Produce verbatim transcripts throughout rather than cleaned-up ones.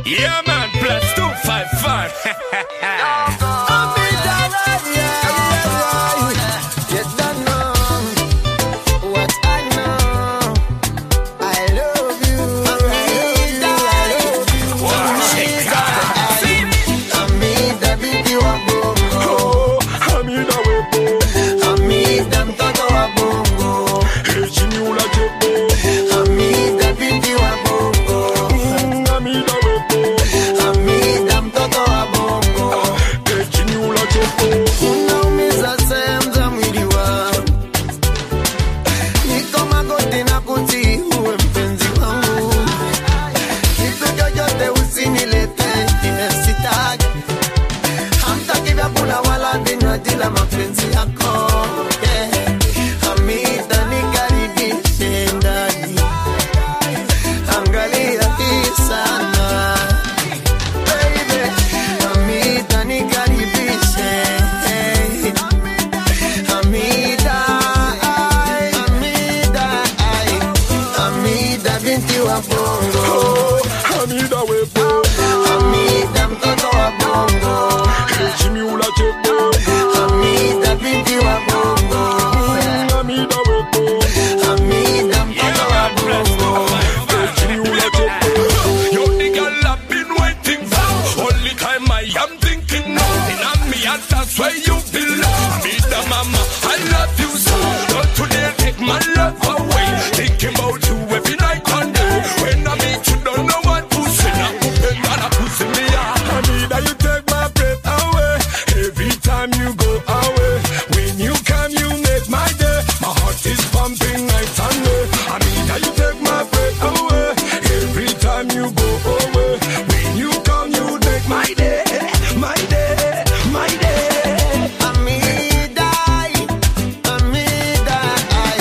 Yeah, man, plus two five five. Dila mapenzi yako, yeah. Hamida nikaribishe ndani, angalia hii sana, baby. Hamida nikaribishe, hey. Hamida, ay, Hamida, ay. Hamida binti wa bongo, oh, Hamida we bongo, Hamida mtoto wa bongo, Jimmy ula chebo. Hamida binti wa bongo, Hamida we bongo, Hamida mtoto wa bongo, Jimmy ula chebo. Yo, the girl I've been waiting for. Only time I am thinking now. In me and that's where you belong. Hamida mama, I love you so. Not today take my love away. Thinking about you every night and day. When I meet you, don't know what to say. Now open and I pussy me out. Hamida, you take my breath away. Every time you go away, when you come, you make my day. My heart is pumping night and day. Hamida, you take my breath away. Every time you go away, when you come, you make my day, my day, my day. Hamida, Hamida,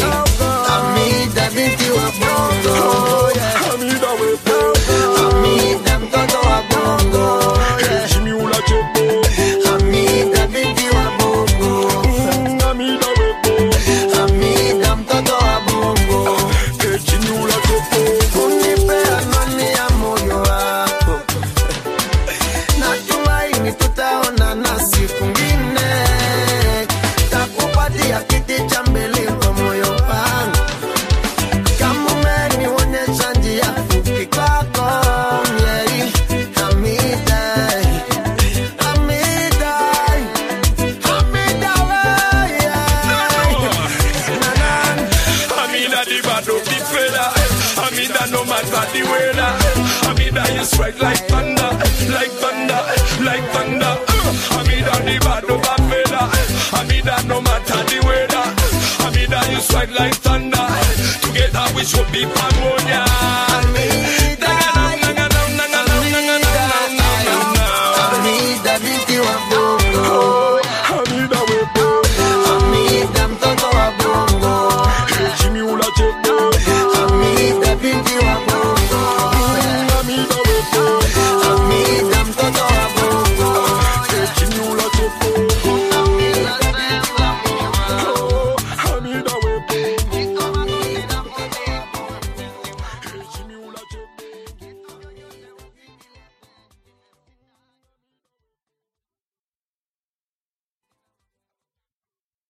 Hamida binti wa bongo, Hamida we bongo, Hamida mtoto wa bongo, Jimmy ula chebo. Hamida binti wa bongo, Hamida we bongo, Hamida mtoto wa bongo, Jimmy ula chebo. unipea nani ya moyo wako, natumaini tutaonana siku ngine, takupatia kiti cha mbele kwa moyo wangu, kama umenionyesha njia fupi kwako, yeah. Hamida, Hamida, Hamida we, yeah. Nanan, Hamida the bad of the fella. Hamida no matter the weather. Hamida you strike like thunder, like thunder, like thunder. Uh, Hamida the bad of a fella. Hamida no matter the weather. Hamida you strike like thunder. Together we should be harmonious.